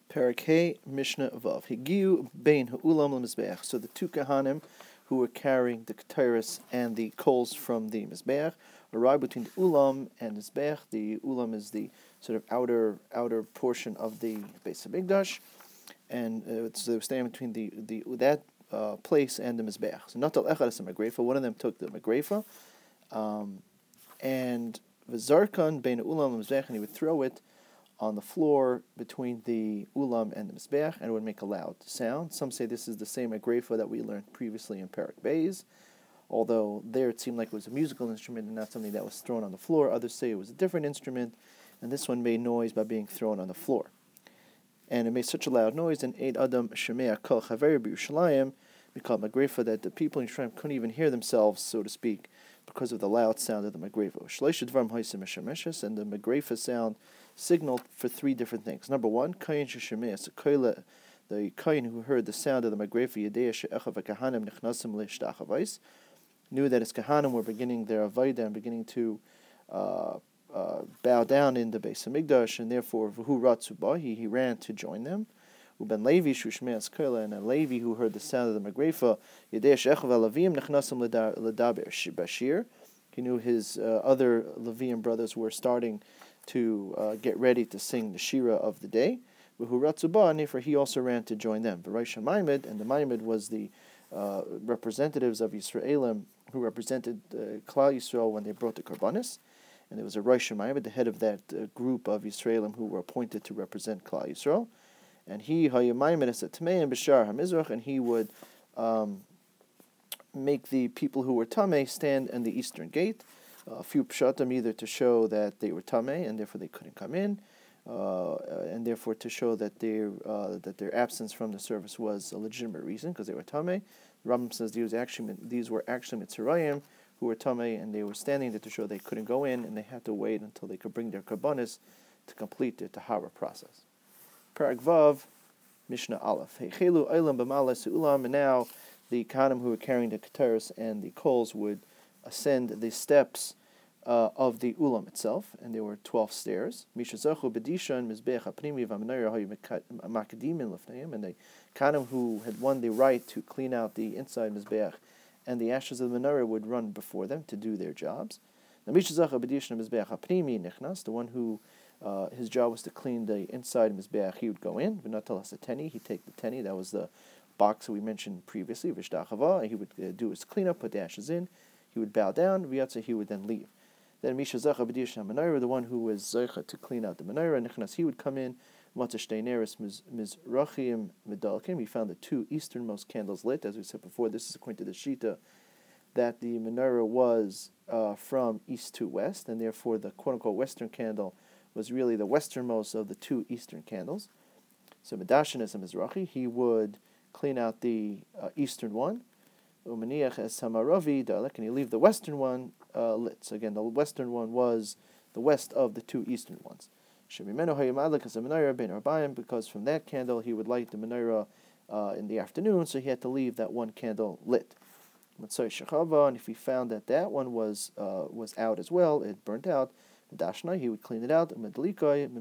Perek Hey, Mishnah Vav. Higiu bein ha'ulam l'mizbeach. So the two kahanim who were carrying the keteris and the coals from the mizbeach arrived between the ulam and the mizbeach. The ulam is the sort of outer portion of the Beis Hamikdash, and so they were standing between that place and the mizbeach. So natal echad is a magrefa. One of them took the magrefa, and v'zarkan bein ha'ulam l'mizbeach, and he would throw it on the floor between the ulam and the mizbeach, and it would make a loud sound. Some say this is the same agrefa that we learned previously in Perek Beis, although there it seemed like it was a musical instrument and not something that was thrown on the floor. Others say it was a different instrument, and this one made noise by being thrown on the floor. And it made such a loud noise, and Eid Adam Shemea Kol Chaver B'Yushalayim, we call it magrefa, that the people in Yerushalayim couldn't even hear themselves, so to speak, because of the loud sound of the magrefa. Shleish Dvarim Haisim Meshameshes, and the magrefa sound signaled for three different things. Number one, Kayin Sheshemea, the Kayin who heard the sound of the magrefa, Yedea She'echav HaKahanim Nechnasim Le'Shtachavais, knew that his Kahanim were beginning their Avodah and beginning to bow down in the Beis Hamikdash, and therefore V'hu Ratzu Bahi, he ran to join them. Uben Levi Shushmeas Kola, and a Levi who heard the sound of the magrefa, Yedei Shechav Alavim Nechnasim Ledaber Bashir. He knew his other Levian brothers were starting to get ready to sing the Shira of the day. V'hu Ratzu Ba, and therefore he also ran to join them. V'Rosh Maimed, and the Maimed was the representatives of Yisraelim who represented Klal Yisrael when they brought the Karbanis. And there was a Rosh Maimed, the head of that group of Yisraelim who were appointed to represent Klal Yisrael. And he, Hayamaimed, as a Tamei and Bashar HaMizrach, and he would make the people who were Tamei stand in the eastern gate. A few pshatim, either to show that they were Tamei and therefore they couldn't come in, and therefore to show that their absence from the service was a legitimate reason because they were Tamei. The Rambam says these were actually Mitzrayim who were Tamei, and they were standing there to show they couldn't go in, and they had to wait until they could bring their karbanis to complete the tahara process. Perek Vav, Mishnah Aleph. Heichelu Eilam b'Ma'aleh Su'ulam, and now the Kahanim who were carrying the keteris and the coals would ascend the steps of the ulam itself, and there were 12 stairs. Misha Zachu B'Dishan Mizbeach HaPnimi V'Amenorah Hayu Makadimin Lefneim, and the Kahanim who had won the right to clean out the inside Mizbeach and the ashes of the menorah would run before them to do their jobs. Now Misha Zachu B'Dishan Mizbeach HaPnimi Nichnas, the one who his job was to clean the inside Mizbeach, he would go in. V'Natal Hasateni, he'd take the teni, that was the box that we mentioned previously, Vishtachava, he would do his cleanup, put the ashes in, he would bow down, V'Yatza, he would then leave. Then Misha Zacha B'Dish HaMenorah, the one who was Zacha to clean out the menorah, Nichnas, he would come in, Matzah Shtei Neris Mizrachim Medalkim, he found the two easternmost candles lit. As we said before, this is according to the Shita, that the menorah was from east to west, and therefore the quote-unquote western candle was really the westernmost of the two eastern candles. So Medashin is a Mizrachi, he would clean out the eastern one, Umaniach as Samaravi Dalek, and he leave the western one lit. So again, the western one was the west of the two eastern ones. Shemimeno Hayamadlik as a menorah ben Arbayim, because from that candle he would light the menorah in the afternoon, so he had to leave that one candle lit. Matzai Shechava, and if he found that one was out as well, it burnt out, Dashna, he would clean it out, and he would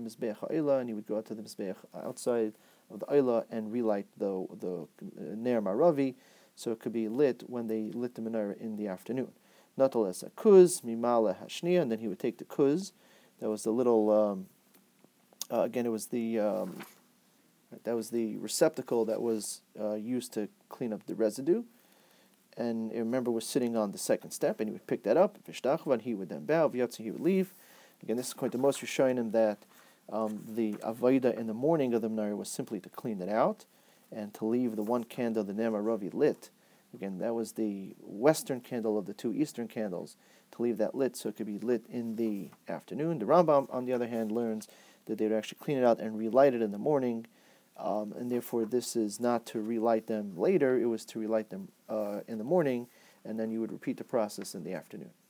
go out to the Mizbeach outside of the Ayla and relight the Ner Maravi, so it could be lit when they lit the menorah in the afternoon. Natal as a kuz, mimala hashnia, and then he would take the kuz, that was the little, again it was that was the receptacle that was used to clean up the residue, and remember was sitting on the second step, and he would pick that up, and he would then bow, V'yatzi, he would leave. Again, this is quite the most Rishonim that the Avodah in the morning of the menorah was simply to clean it out and to leave the one candle, the Ner Maravi, lit. Again, that was the western candle of the two eastern candles, to leave that lit so it could be lit in the afternoon. The Rambam, on the other hand, learns that they would actually clean it out and relight it in the morning, and therefore this is not to relight them later, it was to relight them in the morning, and then you would repeat the process in the afternoon.